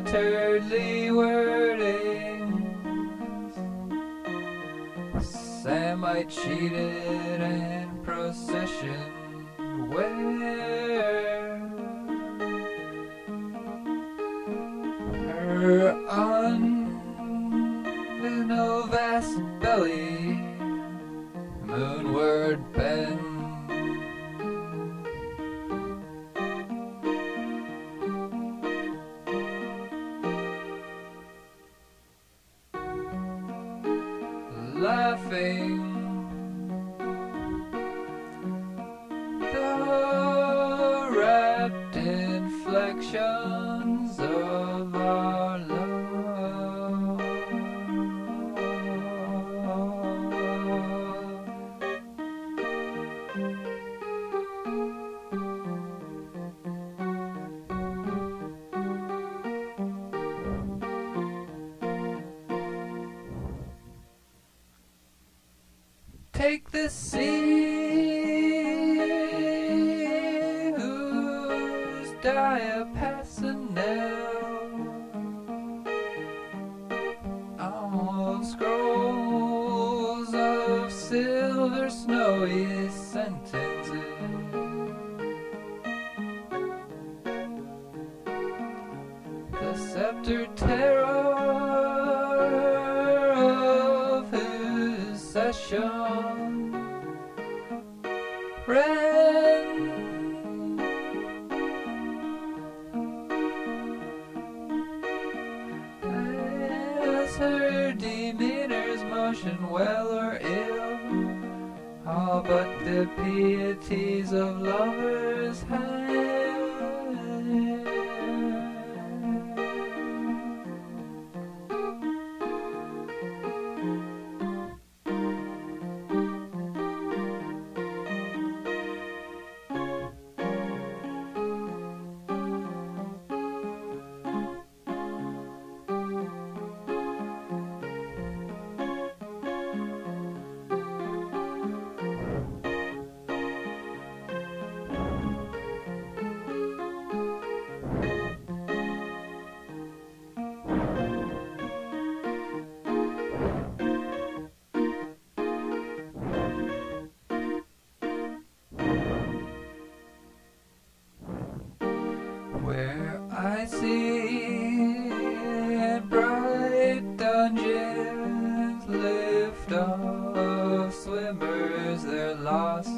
splinteredly wordings. Samite cheated and procession where her no vast belly moonward bend. Laughing the rapt inflections of our love. Take the sea, whose diapason on scrolls of silver snowy sentences. The sceptered terror of his session ran as her demeanor's motion, well or ill, all but the pieties of lovers' hands. Where I see bright dungeons lift off swimmers their lost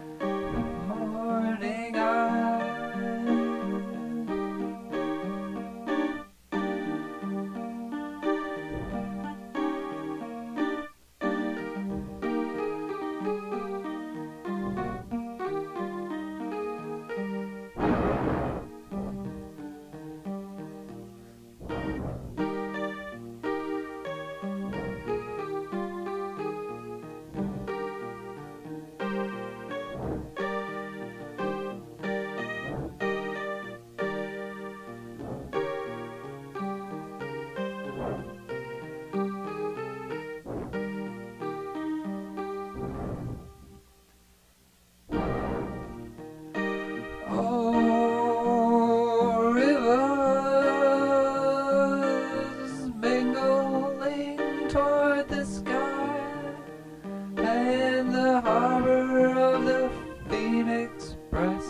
morning eye. Toward the sky and the harbor of the Phoenix breast.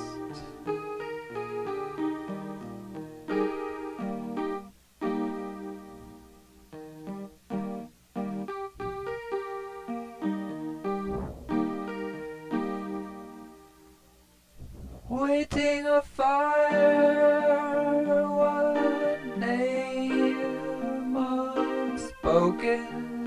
Waiting a fire, what name unspoken?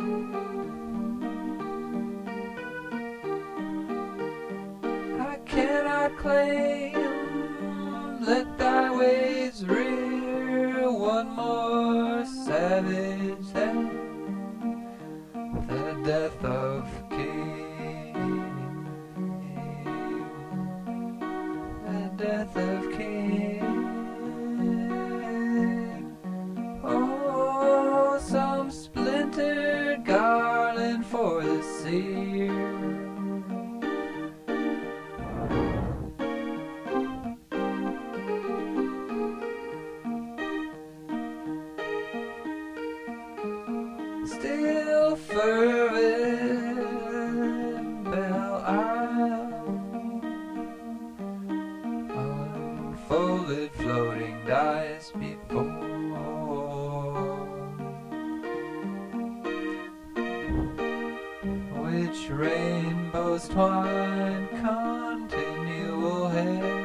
I cannot claim, let thy waves rear one more savage than the death of King. The death of King. Oh, some splintered garland for the seer. rose twine continual hair.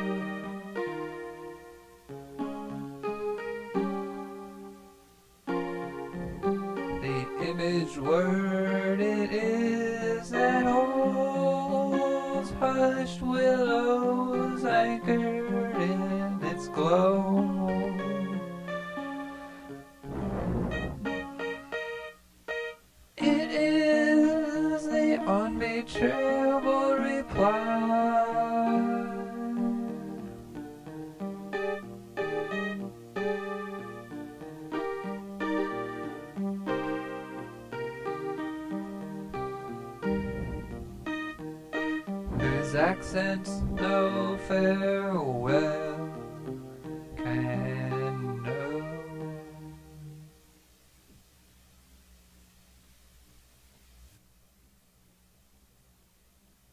The image word it is that holds hushed willows anchored in its glow. It is the unbetrayable reply. Whose accents no farewell.